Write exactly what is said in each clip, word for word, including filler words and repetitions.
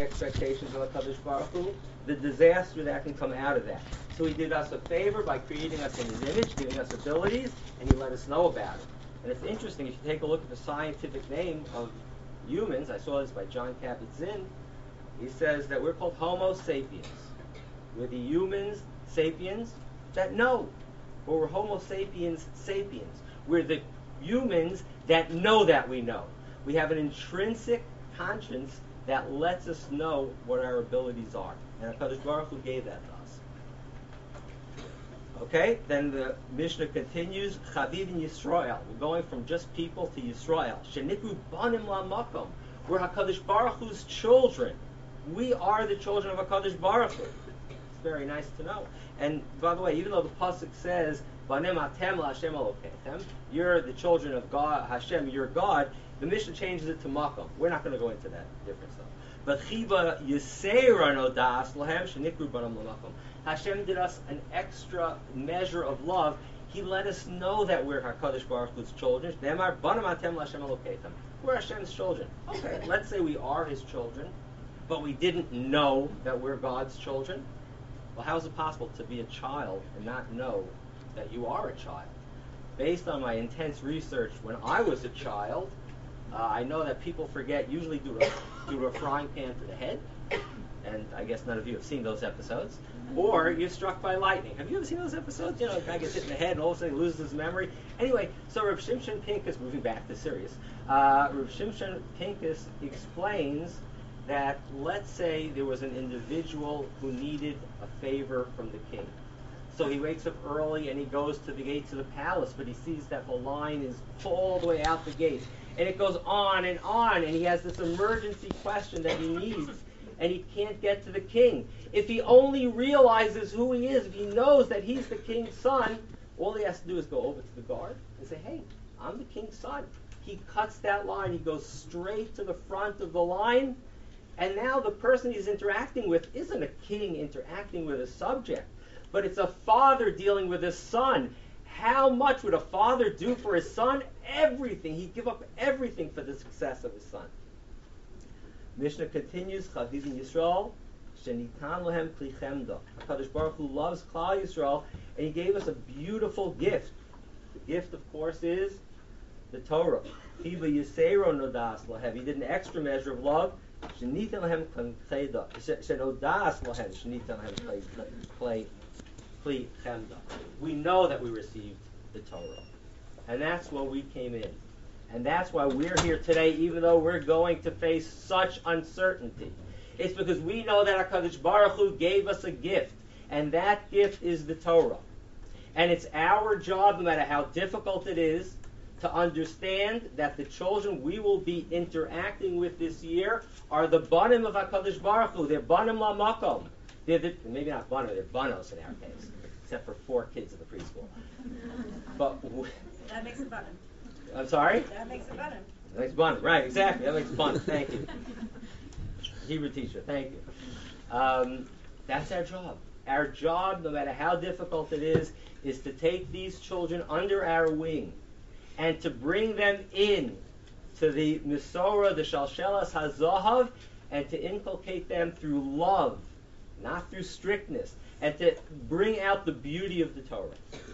expectations of HaKadosh Baruch Hu, the disaster that can come out of that. So he did us a favor by creating us in his image, giving us abilities, and he let us know about it. And it's interesting, if you take a look at the scientific name of humans, I saw this by John Kabat-Zinn, he says that we're called Homo sapiens. We're the humans, sapiens, that know. Or we're Homo sapiens sapiens. We're the humans that know that we know. We have an intrinsic conscience that lets us know what our abilities are. And HaKadosh Baruch Hu gave that to us. Okay, then the Mishnah continues, Chaviv in Yisrael. We're going from just people to Yisrael. Shenikru banim la'makom. We're HaKadosh Baruch Hu's children. We are the children of HaKadosh Baruch Hu. It's very nice to know. And by the way, even though the pasuk says, Banim atem la'Hashem Elokeichem, you're the children of God, Hashem, you're God, the Mishnah changes it to makom. We're not going to go into that difference though. But chiva yisera nodas lahem shenikru banim la'makom. Hashem did us an extra measure of love. He let us know that we're HaKadosh Baruch Hu's children. Demar banim atem la'Hashem Elokeichem. We're Hashem's children. Okay, let's say we are His children, but we didn't know that we're God's children. Well, how is it possible to be a child and not know that you are a child? Based on my intense research when I was a child, uh, I know that people forget, usually due to, due to a frying pan to the head, and I guess none of you have seen those episodes, or you're struck by lightning. Have you ever seen those episodes? You know, the guy gets hit in the head and all of a sudden he loses his memory. Anyway, so Rav Shimshon Pincus, moving back to Sirius, uh, Rav Shimshon Pincus explains that let's say there was an individual who needed a favor from the king. So he wakes up early and he goes to the gates of the palace, but he sees that the line is all the way out the gate. And it goes on and on, and he has this emergency question that he needs, and he can't get to the king. If he only realizes who he is, if he knows that he's the king's son, all he has to do is go over to the guard and say, hey, I'm the king's son. He cuts that line, he goes straight to the front of the line, and now the person he's interacting with isn't a king interacting with a subject, but it's a father dealing with his son. How much would a father do for his son? Everything. He'd give up everything for the success of his son. Mishnah continues, Chaviv in Yisrael, Shenitan Lahem Kli Chemda. HaKadosh Baruch Hu loves Klal Yisrael, and he gave us a beautiful gift. The gift, of course, is the Torah. Chiva Yisero Nodas Lahem. He did an extra measure of love. Shenitan Lahem Shenodas Lahem Shenitan Lahem Kli Kli Chemda. We know that we received the Torah, and that's when we came in. And that's why we're here today, even though we're going to face such uncertainty. It's because we know that HaKadosh Baruch Hu gave us a gift, and that gift is the Torah. And it's our job, no matter how difficult it is, to understand that the children we will be interacting with this year are the banim of HaKadosh Baruch Hu. They're banim la'makom. They're the, maybe not banim, they're banos in our case, except for four kids in the preschool. But w- that makes it banim. I'm sorry? That makes it banim. That makes banim, right, exactly. That makes banim. Thank you. Hebrew teacher, thank you. Um, that's our job. Our job, no matter how difficult it is, is to take these children under our wing and to bring them in to the Misorah, the Shalshelas HaZahav, and to inculcate them through love, not through strictness, and to bring out the beauty of the Torah.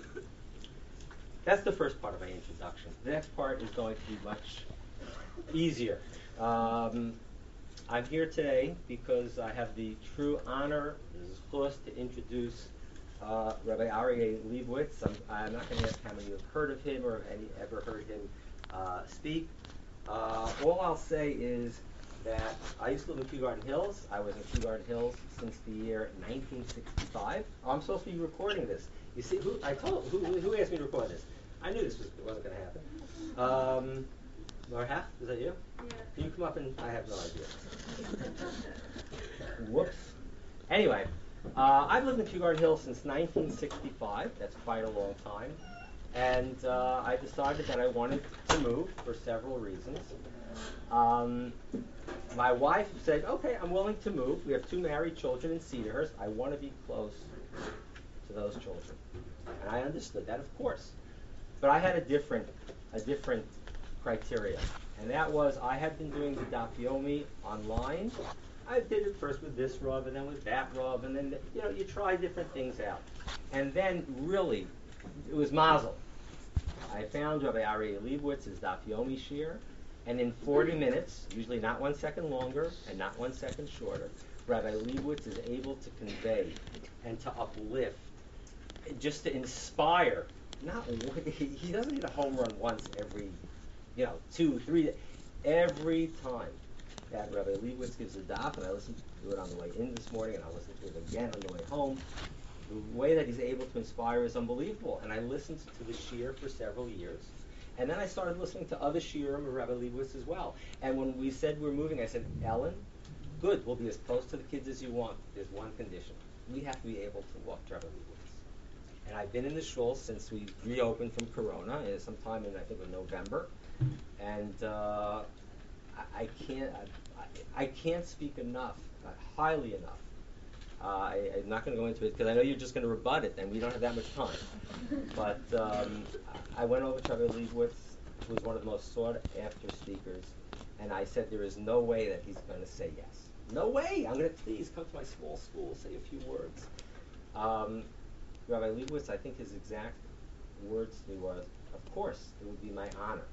That's the first part of my introduction. The next part is going to be much easier. Um, I'm here today because I have the true honor, the zchus, to introduce uh, Rabbi Aryeh Leibowitz. I'm, I'm not going to ask how many have heard of him or have any ever heard him uh, speak. Uh, all I'll say is that I used to live in Kew Garden Hills. I was in Kew Garden Hills since the year nineteen sixty-five. Oh, I'm supposed to be recording this. You see, who I told who, who asked me to record this? I knew this was, wasn't going to happen. Um, Marhaf, is that you? Yeah. Can you come up and I have no idea. Whoops. Anyway, uh, I've lived in Kew Garden Hills since nineteen sixty-five. That's quite a long time. And uh, I decided that I wanted to move for several reasons. Um, my wife said, okay, I'm willing to move. We have two married children in Cedarhurst. I want to be close to those children. And I understood that, of course. But I had a different, a different criteria. And that was I had been doing the Daf Yomi online I did it first with this rub and then with that rub, and then, you know, you try different things out. And then, really, it was mazel. I found Rabbi Aryeh Leibowitz's Daf Yomi Shir, and in forty minutes, usually not one second longer and not one second shorter, Rabbi Leibowitz is able to convey and to uplift, just to inspire. Not he doesn't hit a home run once every, you know, two, three, every time that Rabbi Leibowitz gives a daf, and I listened to it on the way in this morning, and I'll listen to it again on the way home. The way that he's able to inspire is unbelievable. And I listened to the shir for several years. And then I started listening to other shirim of Rabbi Leibowitz as well. And when we said we're moving, I said, Ellen, good, we'll be as close to the kids as you want. There's one condition. We have to be able to walk to Rabbi Leibowitz. And I've been in the shul since we reopened from Corona, uh, sometime in, I think, in November. And uh, I, I can't I, I can't speak enough, uh, highly enough. Uh, I, I'm not going to go into it because I know you're just going to rebut it, and we don't have that much time. But um, I went over to Rabbi Leibowitz, who was one of the most sought-after speakers, and I said there is no way that he's going to say yes. No way! I'm going to please come to my small school, say a few words. Um, Rabbi Leibowitz, I think his exact words to me was, of course, it would be my honor.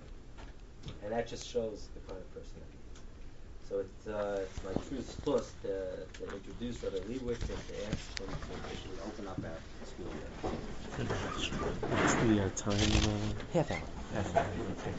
And that just shows the kind of person that he is. So it's, uh, it's my true plus to, to introduce Rabbi Leibowitz and to ask him to open up our school. What's the uh, time? Uh, Half hour. half hour. Okay.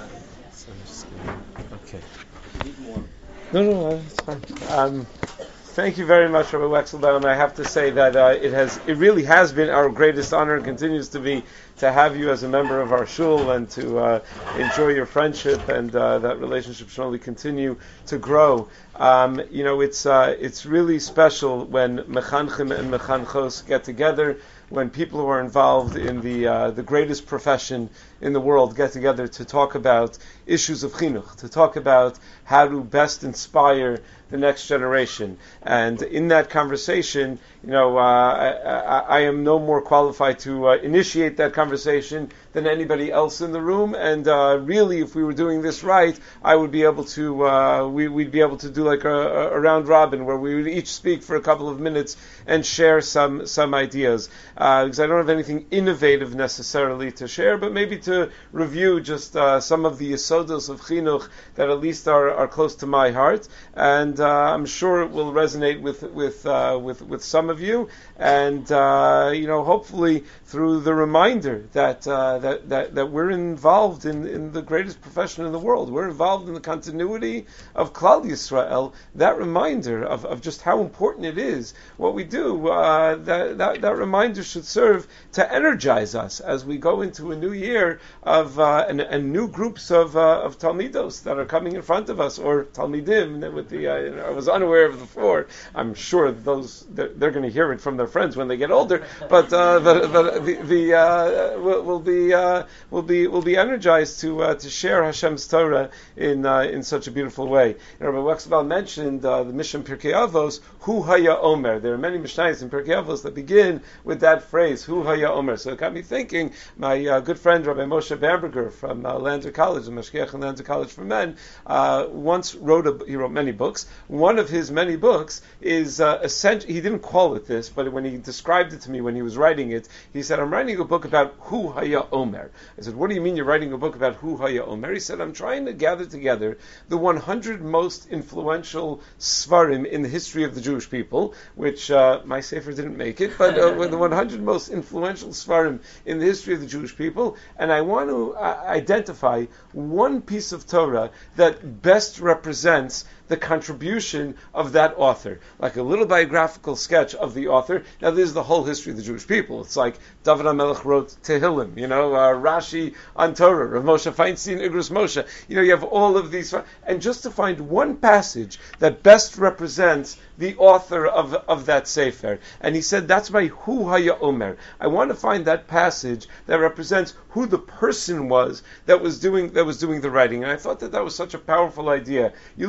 So I'm just gonna, okay. Need more. No, no, uh, it's fine. Um, thank you very much, Rabbi Wexelbaum. I have to say that uh, it has, it really has been our greatest honor and continues to be to have you as a member of our shul and to uh, enjoy your friendship, and uh, that relationship should only continue to grow. Um, you know, it's uh, it's really special when mechanchim and mechanchos get together, when people who are involved in the uh, the greatest profession in the world get together to talk about issues of chinuch, to talk about how to best inspire the next generation. And in that conversation, you know, uh, I, I, I am no more qualified to uh, initiate that conversation than anybody else in the room. And uh, really, if we were doing this right, I would be able to, uh, we, we'd be able to do like a, a round robin where we would each speak for a couple of minutes and share some some ideas. Uh, because I don't have anything innovative necessarily to share, but maybe to review just uh, some of the yisodos of chinuch that at least are, are close to my heart. And uh, I'm sure it will resonate with with uh, with with some of you. And uh, you know, hopefully through the reminder that uh, that, that that we're involved in, in the greatest profession in the world, we're involved in the continuity of Klal Yisrael. That reminder of, of just how important it is what we do. Uh, that, that that reminder should serve to energize us as we go into a new year of uh, and, and new groups of uh, of talmidos that are coming in front of us, or talmidim. With the uh, you know, I was unaware of the four. I'm sure those they're, they're going to hear it from their friends when they get older. But uh, the the, the, the uh, will, will be uh, will be will be energized to uh, to share Hashem's Torah in uh, in such a beautiful way. You know, Rabbi Wexelbaum mentioned uh, the Mishnah Pirkei Avos, Hu Haya Omer. There are many Mishnayos in Pirkei Avos that begin with that phrase, Hu Haya Omer. So it got me thinking. My uh, good friend Rabbi Moshe Bamberger from uh, Lander College, the Mashgiach in Lander College for Men, uh, once wrote a, he wrote many books. One of his many books is uh, essentially, he didn't call it this, but when he described it to me when he was writing it, he said, I'm writing a book about Hu Haya Omer. I said, what do you mean you're writing a book about Hu Haya Omer? He said, I'm trying to gather together the one hundred most influential svarim in the history of the Jewish people, which uh, my sefer didn't make it, but uh, the one hundred most influential svarim in the history of the Jewish people, and I want to uh, identify one piece of Torah that best represents the contribution of that author, like a little biographical sketch of the author. Now, this is the whole history of the Jewish people. It's like David HaMelech wrote Tehillim, you know, uh, Rashi on Torah, Rav Moshe Feinstein, Igros Moshe. You know, you have all of these, and just to find one passage that best represents the author of of that sefer. And he said, that's my Hu Haya Omer. I want to find that passage that represents who the person was that was doing that was doing the writing. And I thought that that was such a powerful idea. You look through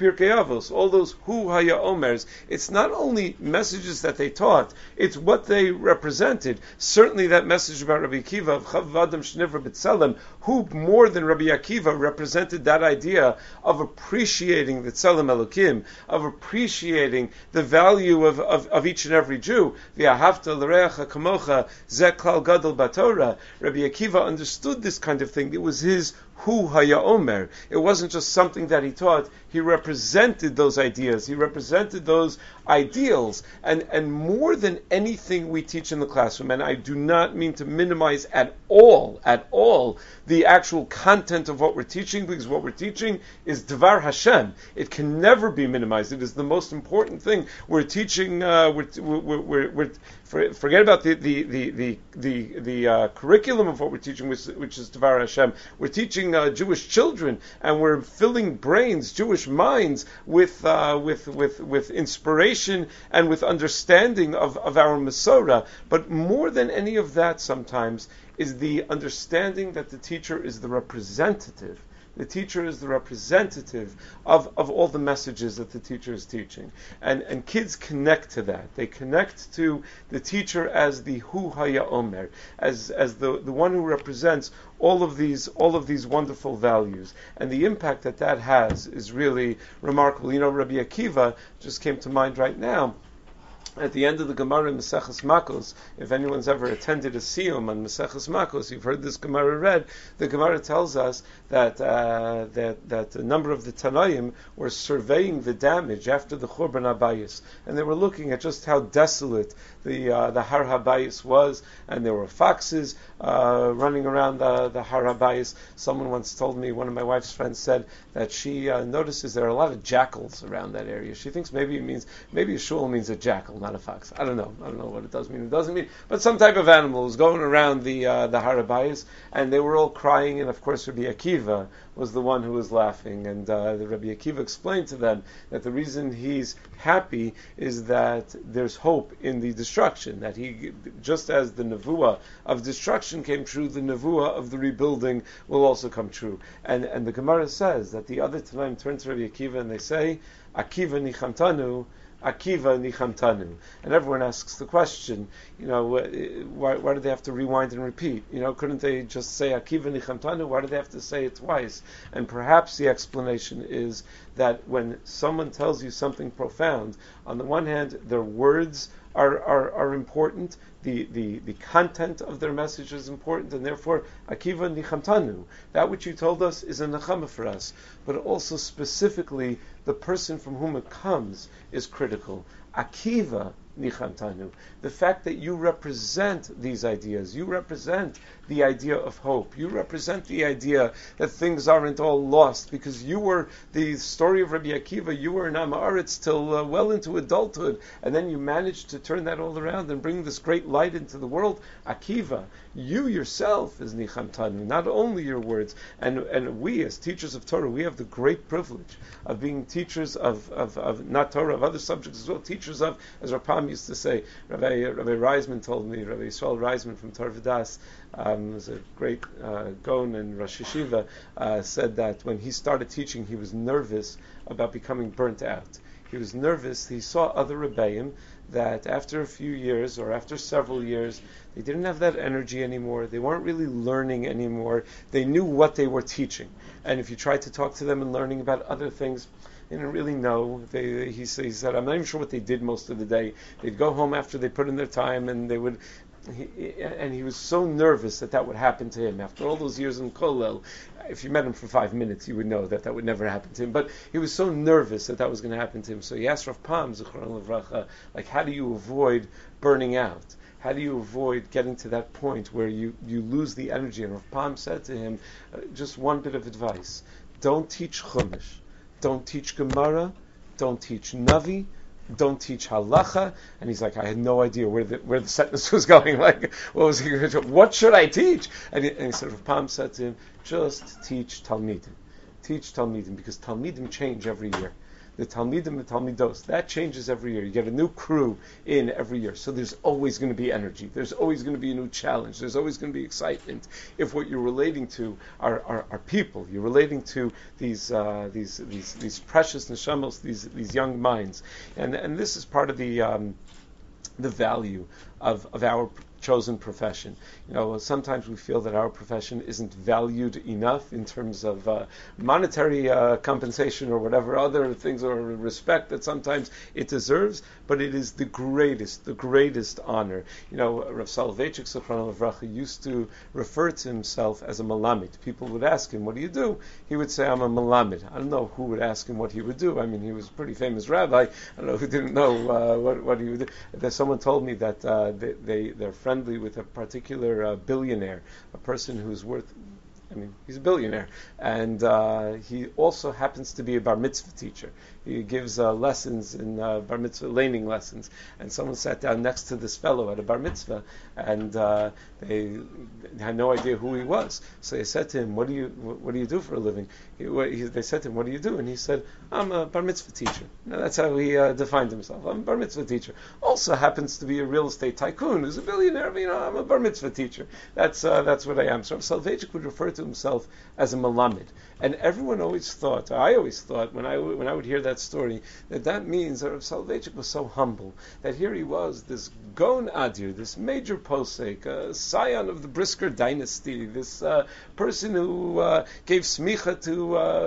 Pirkei Avos, all those Hu Haya Omers, it's not only messages that they taught, it's what they represented. Certainly that message about Rabbi Akiva of Chav Adam Shnivra B'Tselem, who more than Rabbi Akiva represented that idea of appreciating the Tselem Elokim, of appreciating the value of, of, of each and every Jew. V'ahavta l'reacha kamocha zeh klal gadol b'Torah. Rabbi Akiva understood this kind of thing. It was his Hu Haya Omer. It wasn't just something that he taught. He represented those ideas. He represented those ideals. And, and more than anything we teach in the classroom, and I do not mean to minimize at all, at all, the actual content of what we're teaching, because what we're teaching is Dvar Hashem. It can never be minimized. It is the most important thing. We're teaching, uh, we're, we're, we're, we're forget about the the the the the, the uh, curriculum of what we're teaching, which, which is Dvar Hashem. We're teaching uh, Jewish children, and we're filling brains, Jewish minds, with uh, with with with inspiration and with understanding of, of our Masorah. But more than any of that, sometimes is the understanding that the teacher is the representative. The teacher is the representative of, of all the messages that the teacher is teaching. And and kids connect to that. They connect to the teacher as the Hu Haya Omer, as as the, the one who represents all of these all of these wonderful values. And the impact that that has is really remarkable. You know, Rabbi Akiva just came to mind right now. At the end of the Gemara in Maseches Makos, if anyone's ever attended a siyum on Maseches Makos, you've heard this Gemara read. The Gemara tells us that uh, that that a number of the Tanaim were surveying the damage after the Churban Habayis, and they were looking at just how desolate the uh, the Har Habayis was, and there were foxes uh, running around the, the Har Habayis. Someone once told me, one of my wife's friends said that she uh, notices there are a lot of jackals around that area. She thinks maybe it means maybe a shul means a jackal, not a fox. I don't know. I don't know what it does mean. It doesn't mean, but some type of animal was going around the uh, the Har Habayis, and they were all crying. And of course, Rabbi Akiva was the one who was laughing. And uh, the Rabbi Akiva explained to them that the reason he's happy is that there's hope in the destruction. That he, just as the nevuah of destruction came true, the nevuah of the rebuilding will also come true. And and the Gemara says that the other Tanaim turn to Rabbi Akiva and they say, Akiva nichamtanu. Akiva nichamtanu, and everyone asks the question, you know, why, why do they have to rewind and repeat? You know, couldn't they just say Akiva nichamtanu? Why do they have to say it twice? And perhaps the explanation is that when someone tells you something profound, on the one hand, their words are are, are important. The, the, the content of their message is important, and therefore, Akiva nichamtanu, that which you told us is a nechama for us. But also specifically, the person from whom it comes is critical. Akiva nichamtanu, the fact that you represent these ideas, you represent the idea of hope, you represent the idea that things aren't all lost, because you were, the story of Rabbi Akiva, you were in Am Haaretz till uh, well into adulthood, and then you managed to turn that all around and bring this great light into the world. Akiva, you yourself is nichamtanu, not only your words, and and we as teachers of Torah, we have the great privilege of being teachers of, of, of not Torah, of other subjects as well, teachers of, as Rapam used to say, Rabbi, Rabbi Reisman told me, Rabbi Yisrael Reisman from Torah V'das, um, was a great uh, Gaon and Rosh Yeshiva, uh, said that when he started teaching, he was nervous about becoming burnt out. He was nervous. He saw other Rebbeim that after a few years or after several years, they didn't have that energy anymore. They weren't really learning anymore. They knew what they were teaching. And if you tried to talk to them and learning about other things, they didn't really know. They, he, he said, I'm not even sure what they did most of the day. They'd go home after they put in their time, and they would. He, and he was so nervous that that would happen to him after all those years in Kollel. If you met him for five minutes, you would know that that would never happen to him. But he was so nervous that that was going to happen to him. So he asked Rav Pam, Zichron Livracha, like, how do you avoid burning out? How do you avoid getting to that point where you, you lose the energy? And Rav Pam said to him, uh, just one bit of advice: don't teach Chumash, don't teach Gemara, don't teach Navi, don't teach halacha. And he's like, I had no idea where the where the sentence was going. Like, what was he going to do? What should I teach? And he, and he said, Rav Pam said to him, just teach Talmidim. Teach Talmidim, because Talmidim change every year. the Talmidim, the Talmidos. That changes every year. You get a new crew in every year. So there's always going to be energy. There's always going to be a new challenge. There's always going to be excitement. If what you're relating to are, are, are people, you're relating to these uh, these these these precious neshamos, these these young minds, and and this is part of the um, the value of of our chosen profession. You know, sometimes we feel that our profession isn't valued enough in terms of uh, monetary uh, compensation or whatever other things or respect that sometimes it deserves, but it is the greatest, the greatest honor. You know, Rav Soloveitchik Zichrono Livracha used to refer to himself as a Malamid. People would ask him, what do you do? He would say, I'm a Malamid. I don't know who would ask him what he would do. I mean, he was a pretty famous rabbi. I don't know who didn't know uh, what, what he would do. There's someone told me that uh, they, they, they're friendly with a particular uh, billionaire, a person who's worth, I mean, he's a billionaire, and uh, he also happens to be a bar mitzvah teacher. He gives uh, lessons in uh, bar mitzvah, laning lessons, and someone sat down next to this fellow at a bar mitzvah, and uh, they had no idea who he was. So they said to him, "What do you What do you do for a living?" He, what, he, they said to him, "What do you do?" And he said, "I'm a bar mitzvah teacher." Now, that's how he uh, defined himself. I'm a bar mitzvah teacher. Also happens to be a real estate tycoon who's a billionaire. You know, I'm a bar mitzvah teacher. That's uh, that's what I am. So Soloveitchik would refer to himself as a Malamid, and everyone always thought, I always thought when I when I would hear that story, that that means that Rav Soloveitchik was so humble that here he was, this Gon Adir, this major posek, a scion of the Brisker dynasty, this uh, person who uh, gave smicha to uh,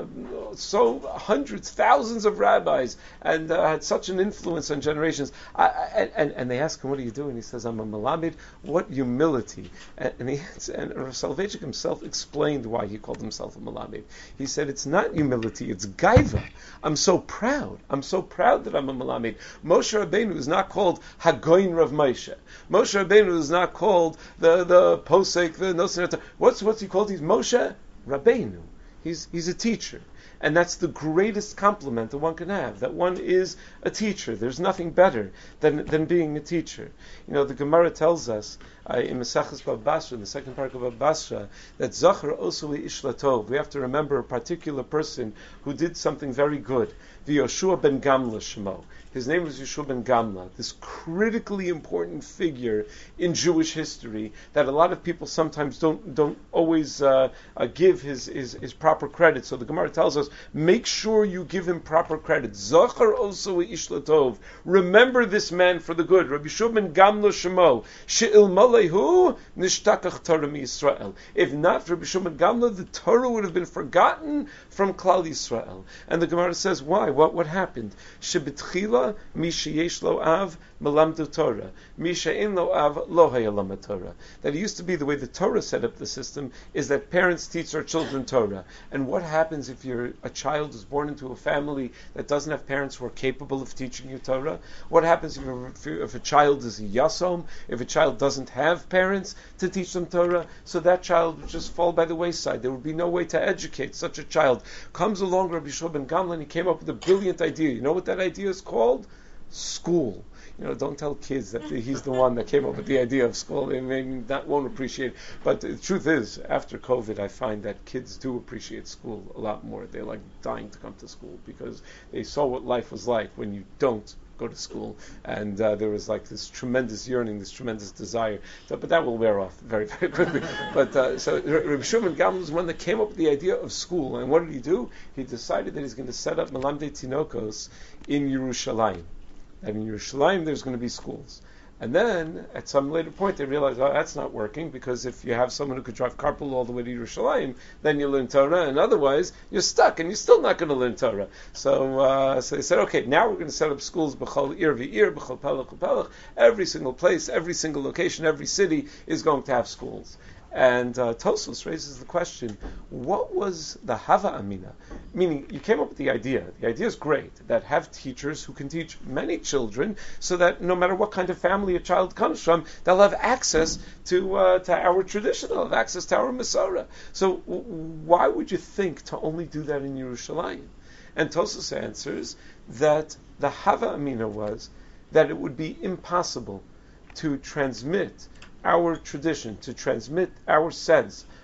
so hundreds, thousands of rabbis, and uh, had such an influence on generations. I, I, and, and they ask him, what do you do? And he says, I'm a Malamid. What humility. And, and, he, and Rav Soloveitchik himself explained why he called himself a Malamid. He said, it's not humility, it's gaiva. I'm so proud. I'm so proud that I'm a Malamid. Moshe Rabbeinu is not called Hagoyin Rav Moshe. Moshe Rabbeinu is not called the the posek, the Nosen. What's what's he called? He's Moshe Rabbeinu. He's he's a teacher. And that's the greatest compliment that one can have, that one is a teacher. There's nothing better than than being a teacher. You know, the Gemara tells us uh, in Maseches Bava Basra, the second part of Bava Basra, that Zachar Osuli Ishlatov. We have to remember a particular person who did something very good. The Yoshua ben Gamla Shemo. His name was Yoshua ben Gamla, this critically important figure in Jewish history that a lot of people sometimes don't don't always uh, uh, give his, his his proper credit. So the Gemara tells us, make sure you give him proper credit. Zachar also ishlatov. Remember this man for the good. Rabbi Yoshua ben Gamla Shemo. She'il malehu nishtakach Torah mi Yisrael. If not for Rabbi Yoshua ben Gamla, the Torah would have been forgotten from Klal Yisrael. And the Gemara says, why? What what happened? Shebetchila mi sheyesh lo av melamdu Torah, mi she'en lo av lo hayalama Torah. That it used to be the way the Torah set up the system is that parents teach their children Torah. And what happens if you're a child who's born into a family that doesn't have parents who are capable of teaching you Torah? What happens if, if, if a child is a yasom, if a child doesn't have parents to teach them Torah? So that child would just fall by the wayside. There would be no way to educate such a child. Comes along Rabbi Yoshua ben Gamla and he came up with a brilliant idea. You know what that idea is called? School. You know, don't tell kids that he's the one that came up with the idea of school. They maybe that won't appreciate it. But the truth is, after COVID, I find that kids do appreciate school a lot more. They're like dying to come to school because they saw what life was like when you don't go to school, and uh, there was like this tremendous yearning, this tremendous desire. So, but that will wear off very, very quickly. But uh, so Rabbi Shimon Gamliel was one that came up with the idea of school, and what did he do? He decided that he's going to set up Melamdei Tinokos in Yerushalayim. And in Yerushalayim, there's going to be schools. And then, at some later point, they realized, oh, that's not working, because if you have someone who could drive carpool all the way to Yerushalayim, then you learn Torah, and otherwise, you're stuck, and you're still not going to learn Torah. So uh, so they said, okay, now we're going to set up schools, b'chol ir v'ir, b'chol pelach v'pelach. Every single place, every single location, every city is going to have schools. And uh, Tosfos raises the question, what was the Hava Amina? Meaning, you came up with the idea. The idea is great, that have teachers who can teach many children so that no matter what kind of family a child comes from, they'll have access to uh, to our tradition, they'll have access to our Masorah. So w- why would you think to only do that in Yerushalayim? And Tosfos answers that the Hava Amina was that it would be impossible to transmit our tradition, to transmit our sense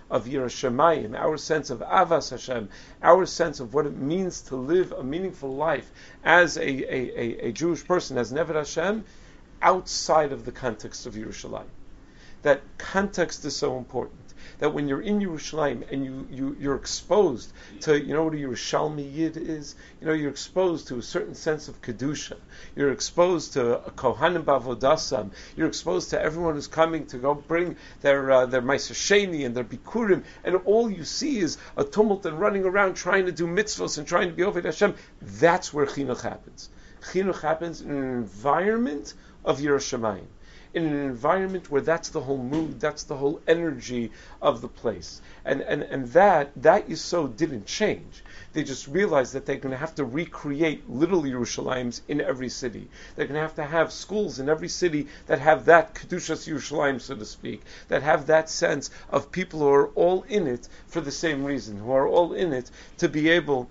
of Yiras Shamayim, our sense of Avas Hashem, our sense of what it means to live a meaningful life as a, a, a, a Jewish person, as Neved Hashem, outside of the context of Yerushalayim. That context is so important. That when you're in Yerushalayim and you, you, you're exposed to, you know what a Yerushalmi Yid is? You know, you're exposed to a certain sense of Kedusha. You're exposed to a Kohanim Bavodasam. You're exposed to everyone who's coming to go bring their uh, their Meiser Sheni and their Bikurim, and all you see is a tumult and running around trying to do mitzvahs and trying to be Oved Hashem. That's where Chinuch happens. Chinuch happens in an environment of Yiras Shamayim. In an environment where that's the whole mood, that's the whole energy of the place. And and, and that, that Yisod didn't change. They just realized that they're going to have to recreate little Yerushalayim in every city. They're going to have to have schools in every city that have that Kedushas Yerushalayim, so to speak, that have that sense of people who are all in it for the same reason, who are all in it to be able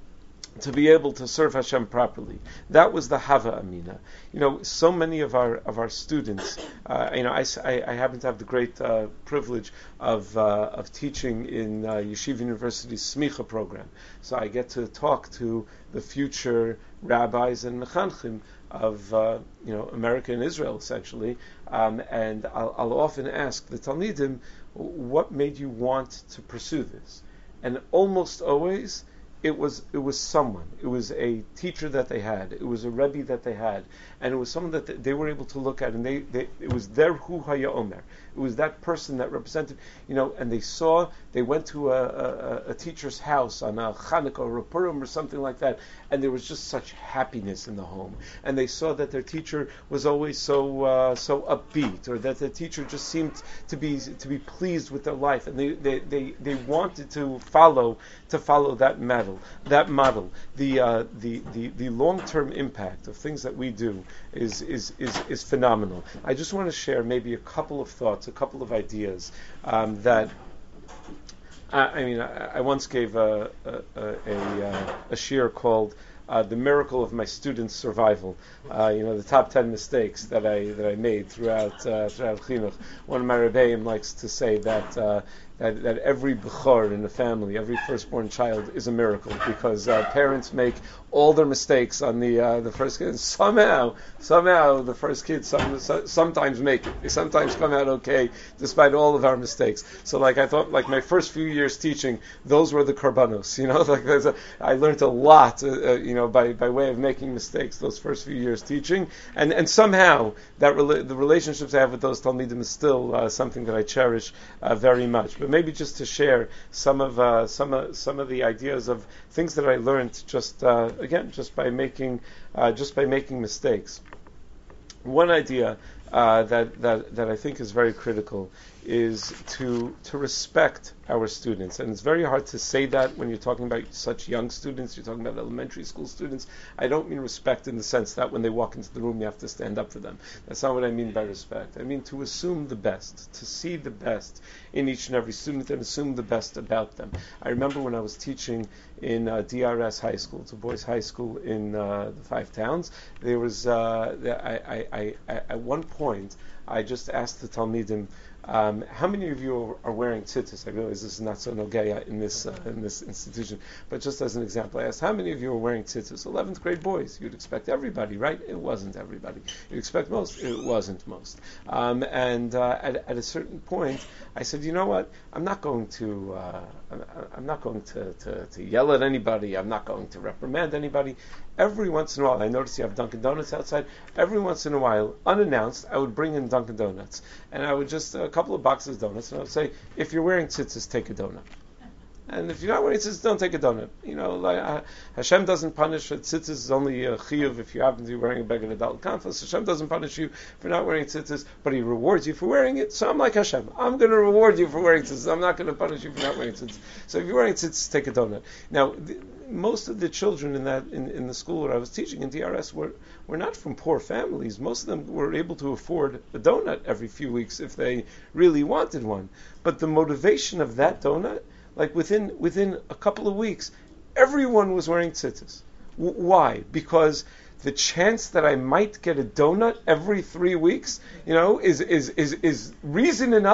to be able to serve Hashem properly. That was the Hava Amina. You know, so many of our of our students, uh, you know, I, I, I happen to have the great uh, privilege of uh, of teaching in uh, Yeshiva University's Smicha program. So I get to talk to the future rabbis and mechanchim of uh, you know America and Israel, essentially. Um, and I'll, I'll often ask the Talmidim, what made you want to pursue this? And almost always, It was it was someone. It was a teacher that they had. It was a rebbe that they had, and it was someone that they were able to look at, and they, they it was their hu haya omer. It was that person that represented, you know. And they saw they went to a, a, a teacher's house on a Chanukah or a Purim or something like that, and there was just such happiness in the home. And they saw that their teacher was always so uh, so upbeat, or that the teacher just seemed to be to be pleased with their life, and they they, they, they wanted to follow to follow that model. That model, the uh, the the, the long-term impact of things that we do is, is is is phenomenal. I just want to share maybe a couple of thoughts, a couple of ideas um, that. I, I mean, I, I once gave a a a, a, a shiur called Uh, the miracle of my students' survival. Uh, you know, the top ten mistakes that I that I made throughout uh, throughout chinuch. One of my rebbeim likes to say that uh, that, that every bechor in the family, every firstborn child, is a miracle, because uh, parents make all their mistakes on the uh, the first kid. And somehow, somehow, the first kids some, so, sometimes make it. They sometimes come out okay, despite all of our mistakes. So, like I thought, like my first few years teaching, those were the korbanos. You know, like there's a, I learned a lot. Uh, uh, you know, by, by way of making mistakes those first few years teaching, and and somehow that rela- the relationships I have with those talmidim is still uh, something that I cherish uh, very much. But maybe just to share some of uh, some of some of the ideas of things that I learned just uh, again just by making uh, just by making mistakes. One idea uh, that that that I think is very critical is to to respect our students. And it's very hard to say that when you're talking about such young students. You're talking about elementary school students. I don't mean respect in the sense that when they walk into the room you have to stand up for them. That's not what I mean by respect. I mean to assume the best, to see the best in each and every student and assume the best about them. I remember when I was teaching in uh, D R S High School, it's a boys' high school in uh, the Five Towns. There was, uh, I, I, I, I, at one point, I just asked the Talmidim, Um, how many of you are, are wearing tzitzis? I realize this is not so nogeya in this uh, in this institution, but just as an example, I asked how many of you are wearing tzitzis? eleventh grade boys. You'd expect everybody, right? It wasn't everybody. You'd expect most. It wasn't most. Um, and uh, at, at a certain point, I said, you know what? I'm not going to uh, I'm, I'm not going to, to, to yell at anybody. I'm not going to reprimand anybody. Every once in a while, I noticed you have Dunkin' Donuts outside. Every once in a while, unannounced, I would bring in Dunkin' Donuts, and I would just uh, a couple of boxes of donuts, and I would say, if you're wearing tzitzis, take a donut. And if you're not wearing tzitzis, don't take a donut. You know, like, uh, Hashem doesn't punish. Tzitzis is only a chiyuv if you happen to be wearing a beged adult kanfas. Hashem doesn't punish you for not wearing tzitzis, but He rewards you for wearing it. So I'm like Hashem. I'm going to reward you for wearing tzitzis. I'm not going to punish you for not wearing tzitzis. So if you're wearing tzitzis, take a donut. Now, the, most of the children in that in, in the school where I was teaching in D R S were were not from poor families. Most of them were able to afford a donut every few weeks if they really wanted one. But the motivation of that donut, like within within a couple of weeks, everyone was wearing tzitzis. W- why? Because the chance that I might get a donut every three weeks, you know, is is is is reason enough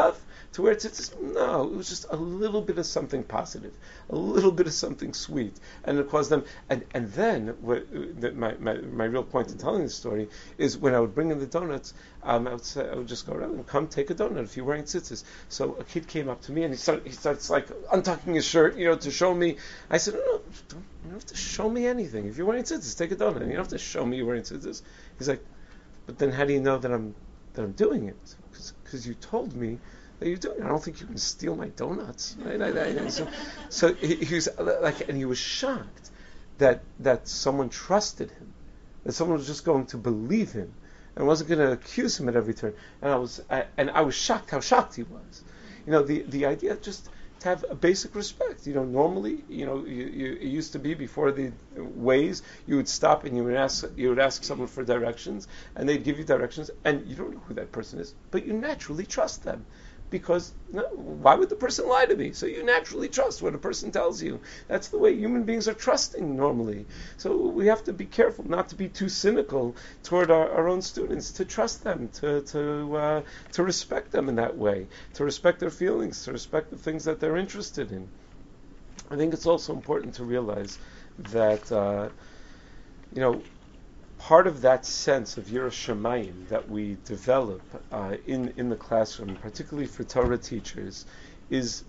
to wear tzitzis? No, it was just a little bit of something positive, a little bit of something sweet, and it caused them. And and then what, the, my, my my real point in telling this story is when I would bring in the donuts, um, I would say I would just go around and come take a donut if you're wearing tzitzis. So a kid came up to me and he started he starts like untucking his shirt, you know, to show me. I said, no, no, don't, you don't have to show me anything. If you're wearing tzitzis, take a donut. You don't have to show me you're wearing tzitzis. He's like, but then how do you know that I'm that I'm doing it? Because you told me that you're doing it. I don't think you can steal my donuts. Right? I, I, I, so, so he, he was like, and he was shocked that that someone trusted him, that someone was just going to believe him and wasn't going to accuse him at every turn. And I was, I, and I was shocked how shocked he was. You know, the the idea just to have a basic respect. You know, normally, you know, you, you, it used to be before the ways, you would stop and you would ask you would ask someone for directions, and they'd give you directions, and you don't know who that person is, but you naturally trust them. Because no, why would the person lie to me? So you naturally trust what a person tells you. That's the way human beings are trusting normally. So we have to be careful not to be too cynical toward our, our own students, to trust them, to to uh, to respect them in that way, to respect their feelings, to respect the things that they're interested in. I think it's also important to realize that uh, you know. part of that sense of Yiras Shamayim that we develop uh, in in the classroom, particularly for Torah teachers, is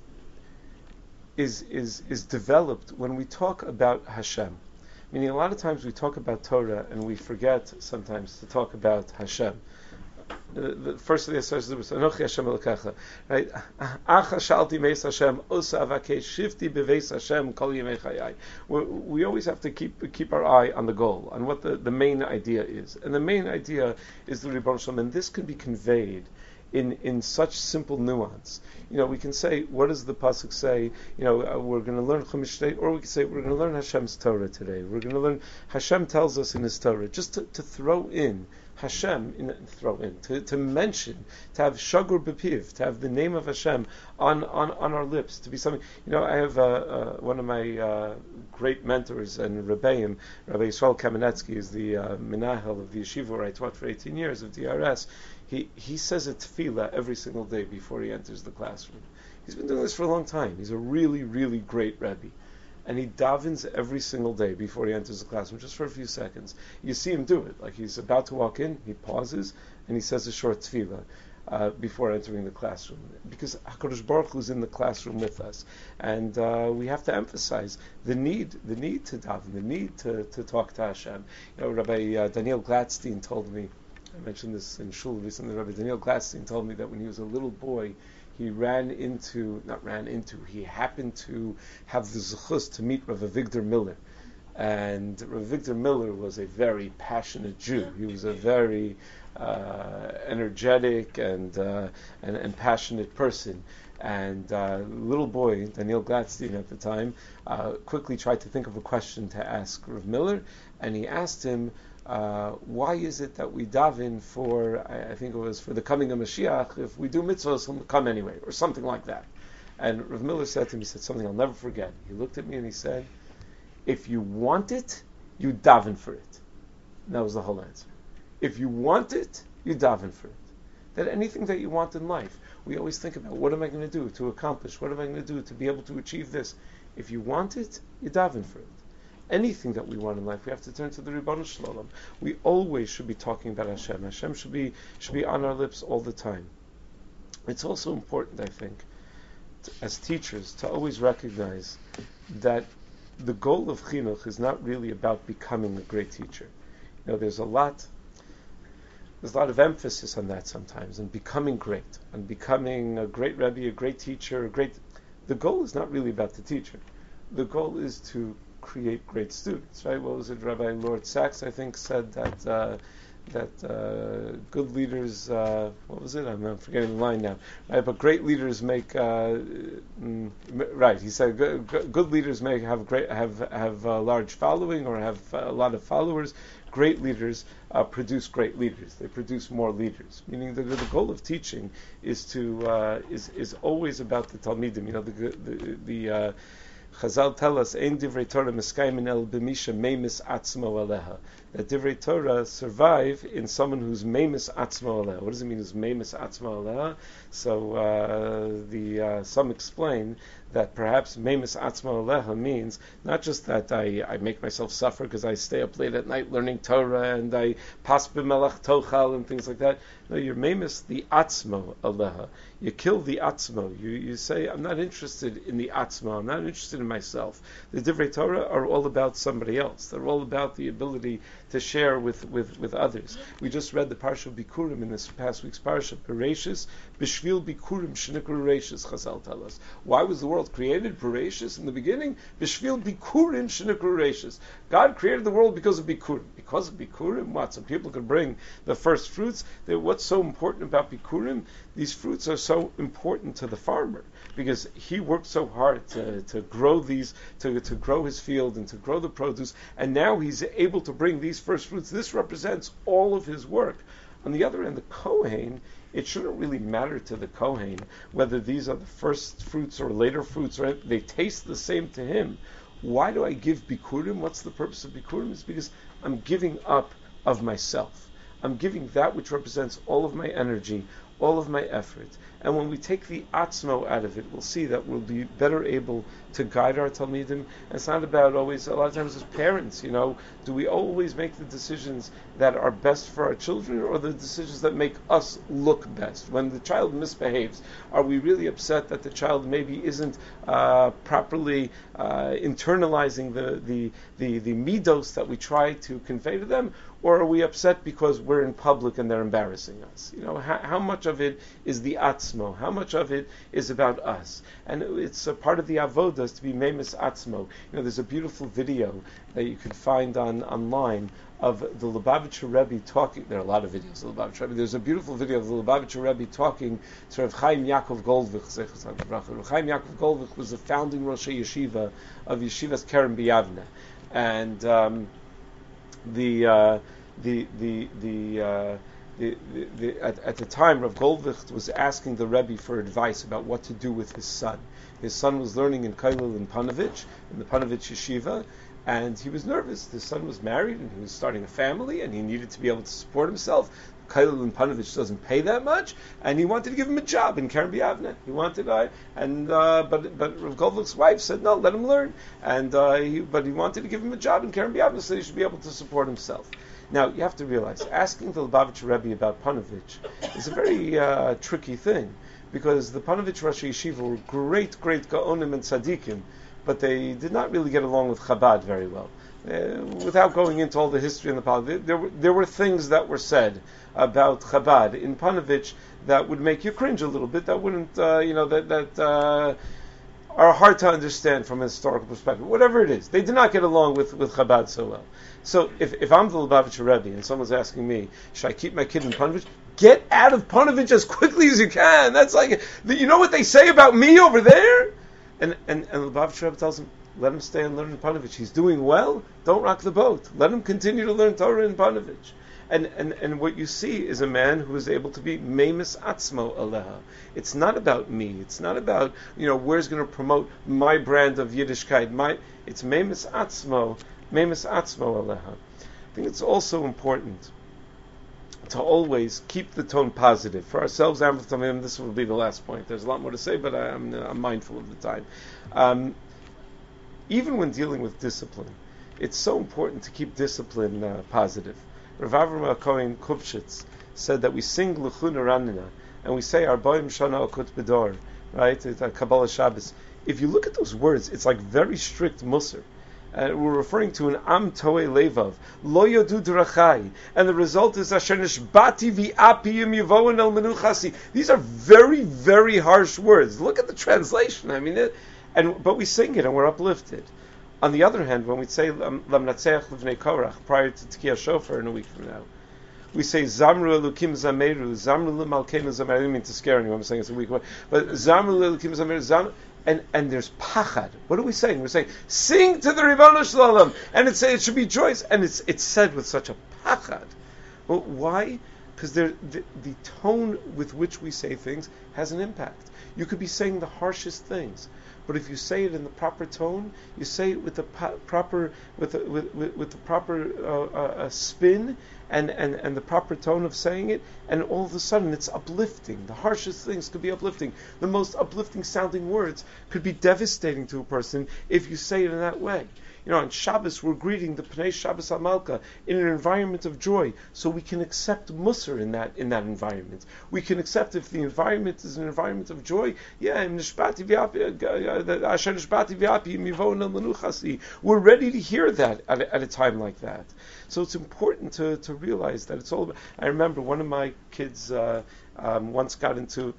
is is is developed when we talk about Hashem. Meaning, a lot of times we talk about Torah and we forget sometimes to talk about Hashem. The, the first of the assertions was Anochi Hashem Elokecha, right? Acha shalti meis Hashem osa avakei shifti beveis Hashem kol yemei chayai. We always have to keep keep our eye on the goal, on what the, the main idea is, and the main idea is the Ribbono Shel Olam, and this can be conveyed in in such simple nuance. You know, we can say, what does the pasuk say? You know, uh, we're going to learn Chumash today, or we can say we're going to learn Hashem's Torah today. We're going to learn Hashem tells us in His Torah, just to, to throw in Hashem, in, throw in, to, to mention, to have shagur b'piv, to have the name of Hashem on, on, on our lips, to be something. You know, I have uh, uh, one of my uh, great mentors and Rebbeim, Rabbi Yisrael Kamenetsky, is the uh, Menahel of the yeshiva where I taught for eighteen years of D R S. He he says a tefillah every single day before he enters the classroom. He's been doing this for a long time. He's a really, really great Rebbe. And he davens every single day before he enters the classroom, just for a few seconds. You see him do it. Like he's about to walk in, he pauses, and he says a short tefillah uh, before entering the classroom. Because HaKadosh Baruch Hu is in the classroom with us. And uh, we have to emphasize the need, the need to daven, the need to, to talk to Hashem. You know, Rabbi uh, Daniel Gladstein told me, I mentioned this in Shul recently, Rabbi Daniel Gladstein told me that when he was a little boy, he ran into, not ran into, he happened to have the zechus to meet Rav Avigdor Miller. And Rav Avigdor Miller was a very passionate Jew. He was a very uh, energetic and, uh, and and passionate person. And uh, little boy, Daniel Gladstein at the time, uh, quickly tried to think of a question to ask Rav Miller, and he asked him, Uh, why is it that we daven for, I, I think it was for the coming of Mashiach, if we do mitzvahs, he'll come anyway, or something like that. And Rav Miller said to me, he said something I'll never forget. He looked at me and he said, if you want it, you daven for it. And that was the whole answer. If you want it, you daven for it. That anything that you want in life, we always think about, what am I going to do to accomplish? What am I going to do to be able to achieve this? If you want it, you daven for it. Anything that we want in life, we have to turn to the Ribbono Shel Olam. We always should be talking about Hashem. Hashem should be should be on our lips all the time. It's also important, I think, to, as teachers, to always recognize that the goal of chinuch is not really about becoming a great teacher. You know, there's a lot, there's a lot of emphasis on that sometimes, and becoming great, and becoming a great Rebbe, a great teacher, a great. The goal is not really about the teacher. The goal is to create great students, right? What was it? Rabbi Lord Sachs, I think, said that uh, that uh, good leaders. Uh, what was it? I'm, I'm forgetting the line now. Right, but great leaders make. Uh, mm, right, he said good, good leaders may have great have have a large following or have a lot of followers. Great leaders uh, produce great leaders. They produce more leaders. Meaning the, the goal of teaching is to uh, is is always about the Talmidim. You know, the the the. Uh, Chazal tell us, "Ein divrei Torah miskaymin el b'misha meimis atzmo aleha." that Divrei Torah survive in someone who's Memis Atzmo Aleha. What does it mean, who's Memis Atzmo Aleha? So uh, the uh, some explain that perhaps Memis Atzmo Aleha means not just that I, I make myself suffer because I stay up late at night learning Torah and I pas b'melach tochal and things like that. No, you're Memis the Atzmo Aleha. You kill the Atzmo. You you say, I'm not interested in the Atzmo. I'm not interested in myself. The Divrei Torah are all about somebody else. They're all about the ability to share with, with, with others. We just read the Parsha of Bikurim in this past week's Parsha, Bereshis, Bishvil Bikurim Shenikru Reishis, Chazal tell us. Why was the world created? Bereshis, in the beginning, Bishvil Bikurim Shenikru Reishis. God created the world because of Bikurim. Because of Bikurim, what? Some people could bring the first fruits. They, what's so important about Bikurim? These fruits are so important to the farmer because he worked so hard to, to grow these, to, to grow his field and to grow the produce, and now he's able to bring these first fruits. This represents all of his work. On the other end, the Kohen, it shouldn't really matter to the Kohen whether these are the first fruits or later fruits, or they taste the same to him. Why do I give Bikurim? What's the purpose of Bikurim? It's because I'm giving up of myself. I'm giving that which represents all of my energy, all of my effort. And when we take the atzmo out of it, we'll see that we'll be better able to guide our talmidim. And it's not about always, a lot of times as parents, you know, do we always make the decisions that are best for our children or the decisions that make us look best? When the child misbehaves, are we really upset that the child maybe isn't uh, properly uh, internalizing the, the, the, the midos that we try to convey to them? Or are we upset because we're in public and they're embarrassing us? You know, how, how much of it is the atzmo? How much of it is about us? And it's a part of the avodas to be memes atzmo. You know, there's a beautiful video that you can find on online of the Lubavitcher Rebbe talking. There are a lot of videos of the Lubavitcher Rebbe. There's a beautiful video of the Lubavitcher Rebbe talking to Rav Chaim Yaakov Goldvich. Rav Chaim Yaakov Goldvich was the founding Rosh Yeshiva of Yeshivas Kerem B'Yavne, and um, the uh, the the the, uh, the, the, the at, at the time Rav Goldvicht was asking the Rebbe for advice about what to do with his son. His son was learning in Kollel in Panovich, in the Panovich Yeshiva, and he was nervous. His son was married and he was starting a family and he needed to be able to support himself. Kollel in Panovich doesn't pay that much, and he wanted to give him a job in Kerem B'Yavne. He wanted, uh, and uh, but but Rav Goldvich's wife said no, let him learn. And uh, he, but he wanted to give him a job in Kerem B'Yavne so he should be able to support himself. Now you have to realize, asking the Lubavitcher Rebbe about Panovich is a very uh, tricky thing, because the Panovich Rosh Yeshiva were great, great Gaonim and Tzaddikim, but they did not really get along with Chabad very well. Uh, without going into all the history and the politics, there were, there were things that were said about Chabad in Panovich that would make you cringe a little bit, that wouldn't, uh, you know, that, that uh, are hard to understand from a historical perspective. Whatever it is, they did not get along with, with Chabad so well. So if, if I'm the Lubavitcher Rebbe and someone's asking me, should I keep my kid in Panovich? Get out of Panovich as quickly as you can. That's like, you know what they say about me over there? And and, and Lubavitcher Rebbe tells him, let him stay and learn in Panovich. He's doing well. Don't rock the boat. Let him continue to learn Torah in Panovich. And, and and what you see is a man who is able to be memes atzmo aleha. It's not about me. It's not about, you know, where's going to promote my brand of Yiddishkeit. My, it's memes atzmo, memes atzmo aleha. I think it's also important to always keep the tone positive for ourselves and for Tamim. This will be the last point. There's a lot more to say, but I'm, I'm mindful of the time. Um, even when dealing with discipline, it's so important to keep discipline uh, positive. Rav Avram Kohen Kupchitz said that we sing L'chuna Ranina and we say Arbaim Shana Okut B'dor, right? It's a Kabbalah Shabbos. If you look at those words, it's like very strict Musar. Uh, we're referring to an Am Toei Levav, Lo Yodu Drachai, and the result is Asher Nishbati V'Apiyim Yivoen El Menuchasi. These are very, very harsh words. Look at the translation. I mean, it, and but we sing it and we're uplifted. On the other hand, when we say Lam Natseach Livnei Korach prior to Tkiya Shofar in a week from now, we say Zamru Elukim Zameru, Zamru L'Malkeinu Zameru. I didn't mean to scare anyone. I'm saying it's a week away, but Zamru Elukim Zameru, Zamru. And and there's pachad. What are we saying? We're saying sing to the Ribbono Shel Olam, and it's it should be joyous, and it's it's said with such a pachad. Well, why? Because the, the tone with which we say things has an impact. You could be saying the harshest things, But if you say it in the proper tone, you say it with the po- proper with the, with, with, with the proper uh, uh, spin and, and, and the proper tone of saying it, and all of a sudden it's uplifting. The harshest things could be uplifting. The most uplifting sounding words could be devastating to a person if you say it in that way. You know, on Shabbos we're greeting the Pnei Shabbos HaMalka in an environment of joy, so we can accept Musar in that in that environment. We can accept if the environment is an environment of joy. Yeah, we're ready to hear that at a, at a time like that. So it's important to, to realize that it's all about. I remember one of my kids uh, um, once got into.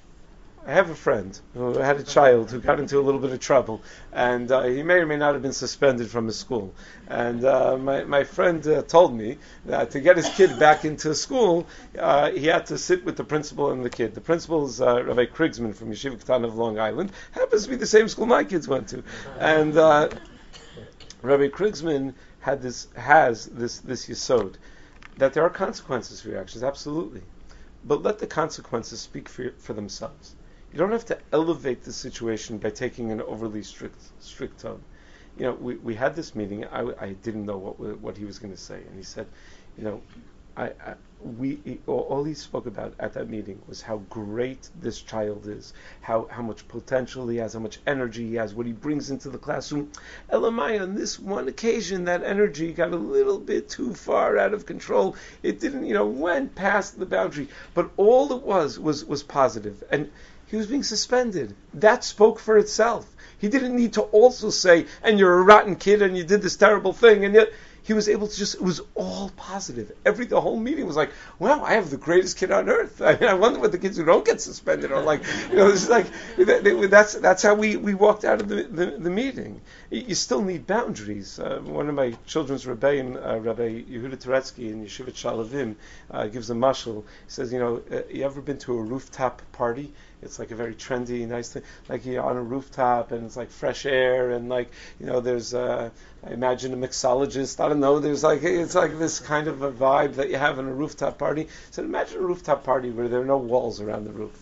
I have a friend who had a child who got into a little bit of trouble, and uh, he may or may not have been suspended from his school. And uh, my, my friend uh, told me that to get his kid back into school, uh, he had to sit with the principal and the kid. The principal is uh, Rabbi Krigsman from Yeshiva Katan of Long Island. Happens to be the same school my kids went to. And uh, Rabbi Krigsman had this, has this, this yesod, that there are consequences for your actions, absolutely. But let the consequences speak for, for themselves. You don't have to elevate the situation by taking an overly strict strict tone. You know, we, we had this meeting. I, I didn't know what what he was going to say, and he said, you know, I, I we he, all, all he spoke about at that meeting was how great this child is, how how much potential he has, how much energy he has, what he brings into the classroom. Elamai, on this one occasion, that energy got a little bit too far out of control. It didn't, you know, went past the boundary. But all it was was was positive, and he was being suspended. That spoke for itself. He didn't need to also say, and you're a rotten kid and you did this terrible thing, and yet he was able to just, it was all positive. Every, the whole meeting was like, wow, I have the greatest kid on earth. I mean, I wonder what the kids who don't get suspended are like. You know, it's like, that's that's how we, we walked out of the, the, the meeting. You still need boundaries. Uh, one of my children's rebbeim, uh, Rabbi Yehuda Turetsky in Yeshivat Shalavim, uh, gives a mashal. He says, you know, uh, you ever been to a rooftop party? It's like a very trendy, nice thing. Like you're on a rooftop and it's like fresh air and like, you know, there's, uh, I imagine a mixologist. I don't know. There's like, it's like this kind of a vibe that you have in a rooftop party. So imagine a rooftop party where there are no walls around the roof.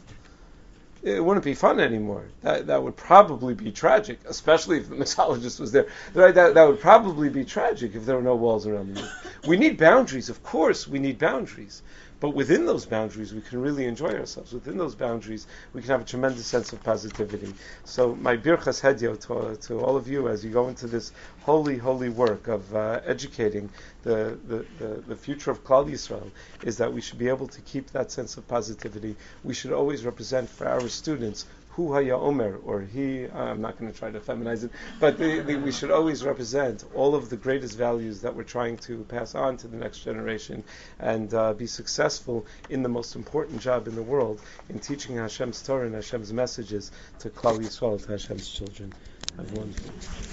It wouldn't be fun anymore. That that would probably be tragic, especially if the mixologist was there. Right? That that would probably be tragic if there were no walls around the roof. We need boundaries, of course. We need boundaries. But within those boundaries, we can really enjoy ourselves. Within those boundaries, we can have a tremendous sense of positivity. So my birchas hedyo to, to all of you as you go into this holy, holy work of uh, educating the, the, the, the future of Klal Yisrael is that we should be able to keep that sense of positivity. We should always represent for our students Hu Haya Omer, or he, I'm not going to try to feminize it, but the, the, we should always represent all of the greatest values that we're trying to pass on to the next generation and uh, be successful in the most important job in the world, in teaching Hashem's Torah and Hashem's messages to Klal Yisrael, to Hashem's children. Have a wonderful